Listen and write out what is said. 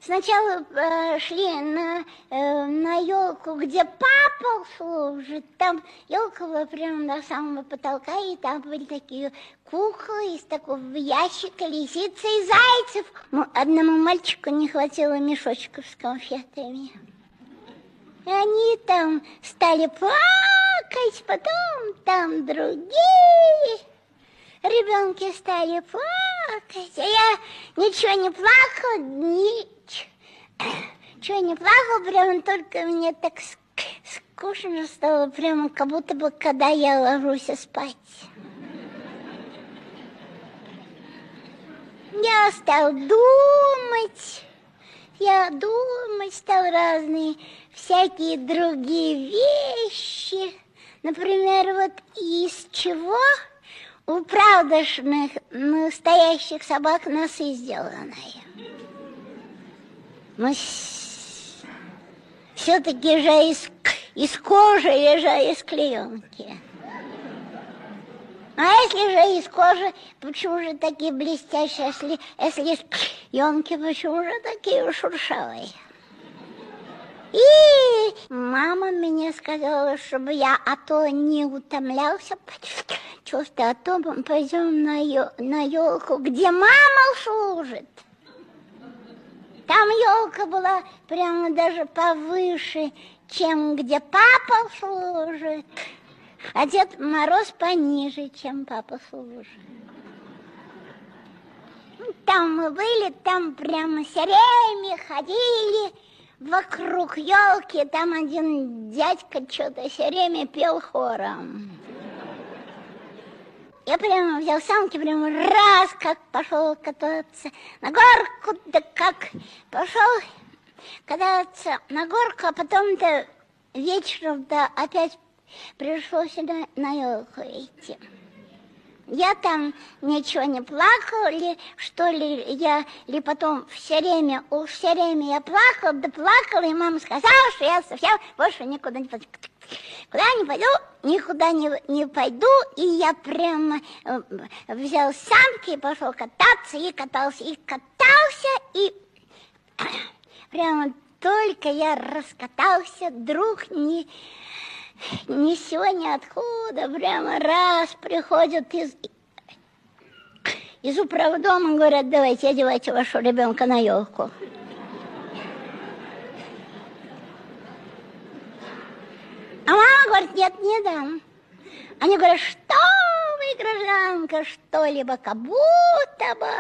Сначала шли на елку, где папа служит. Там елка была прямо до самого потолка, и там были такие куклы из такого ящика, лисицы и зайцев. Ну, одному мальчику не хватило мешочков с конфетами. И они там стали плакать, потом там другие ребенки стали плакать, а я ничего не плакала, ничего не плакала, прямо только мне так скучно стало, прямо как будто бы, когда я ложусь спать. Я стал думать, стал разные всякие другие вещи. Например, вот из чего у правдошных настоящих собак носы сделаны. Но все-таки же из кожи или же из клеенки. А если же из кожи, почему же такие блестящие, если из клеенки, почему же такие шуршавые? И мама мне сказала, чтобы я не утомлялся, чувствую, а то пойдем на елку, где мама служит. Там елка была прямо даже повыше, чем где папа служит. А Дед Мороз пониже, чем папа служит. Там мы были, там прямо все время ходили вокруг елки. Там один дядька что-то все время пел хором. Я прямо взял санки, прямо раз, как пошел кататься на горку, да как пошел кататься на горку, а потом-то вечером-то опять пришлось на елку идти. Я там ничего не плакала, что ли, или потом все время я плакала, да плакала, и мама сказала, что я совсем больше никуда не пойду. Куда не пойду, никуда не пойду, и я прямо взял санки и пошел кататься, и катался, и прямо только я раскатался, вдруг ни с сего ни откуда, прямо раз приходят из управдома, говорят, давайте одевайте вашего ребенка на елку. А мама говорит, нет, не дам. Они говорят, что вы, гражданка, что-либо, как будто бы